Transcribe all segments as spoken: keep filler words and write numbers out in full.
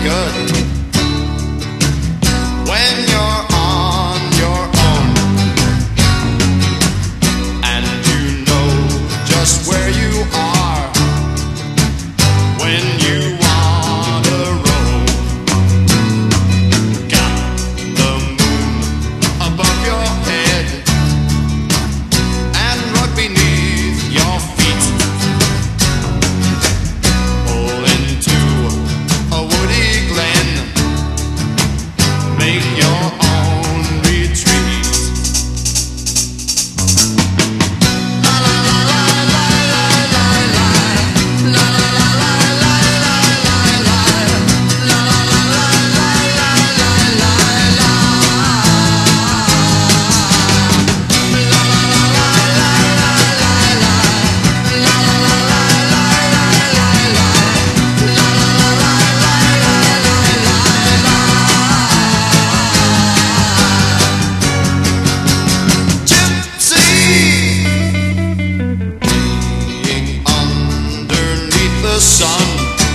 good when you're on your own and you know just where you are when you wanna roam. Got the moon above your head and rug beneath your feet. Pull into a woody glen, make your own retreat. La la la la la la la la. La la la la la la la la. La la la la la la la la la. La la la la la la la la. La la la la la la la la. La la la la la la la la. Gypsy, being underneath the sun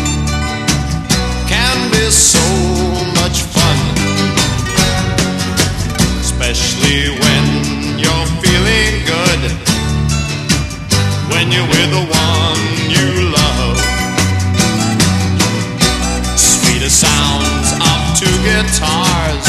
can be so much fun, especially when you're feeling good, when you're with the one you love. Sweetest sounds of two guitars